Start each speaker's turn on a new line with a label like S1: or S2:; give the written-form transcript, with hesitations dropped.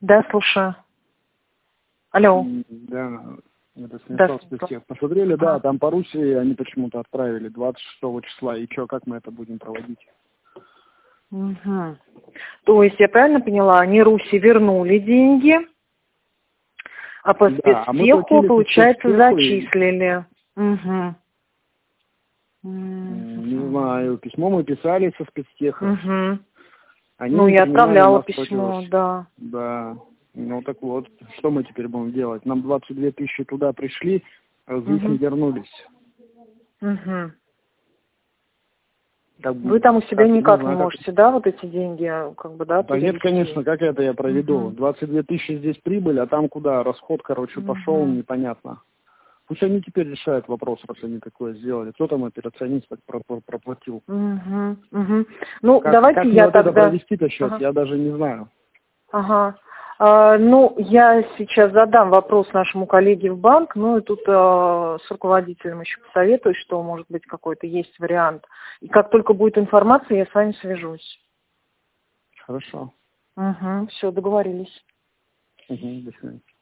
S1: Да, слушаю. Алло.
S2: Да, это
S1: Да,
S2: Станислав Спецтех. Посмотрели, да, там по Руси они почему-то отправили 26 числа. И что, как мы это будем проводить?
S1: Угу. То есть, я правильно поняла, они Руси вернули деньги, а по
S2: Да, а мы
S1: спецтеху,
S2: платили по
S1: получается,
S2: спецтеху
S1: зачислили. Угу.
S2: Не знаю, письмо мы писали со спецтеха.
S1: Угу.
S2: Они
S1: Ну,
S2: не
S1: я
S2: принимали у
S1: отправляла
S2: нас
S1: письмо,
S2: платеж.
S1: да.
S2: Да. Ну так вот, что мы теперь будем делать? Нам 22 тысячи туда пришли, а здесь не
S1: Угу.
S2: вернулись.
S1: Угу.
S2: Как бы,
S1: Вы там у себя
S2: не
S1: никак не
S2: знаю, как...
S1: можете, да, вот эти деньги, как бы, да,
S2: Да нет,
S1: перевести?
S2: конечно, как это я проведу?
S1: Угу.
S2: 22 тысячи здесь прибыль, а там куда? Расход, короче, пошел,
S1: Угу.
S2: непонятно. Пусть они теперь решают вопрос, раз они такое сделали. Кто там операционист так проплатил?
S1: Угу. Угу. Ну,
S2: Как
S1: давайте
S2: мне
S1: я
S2: вот это
S1: тогда...
S2: провести-то счет,
S1: Ага.
S2: я даже не знаю.
S1: Ага. Ну, я сейчас задам вопрос нашему коллеге в банк, ну и тут с руководителем еще посоветую, что, может быть, какой-то есть вариант. И как только будет информация, я с вами свяжусь.
S2: Хорошо.
S1: Угу. Все, договорились.
S2: Угу, до свидания.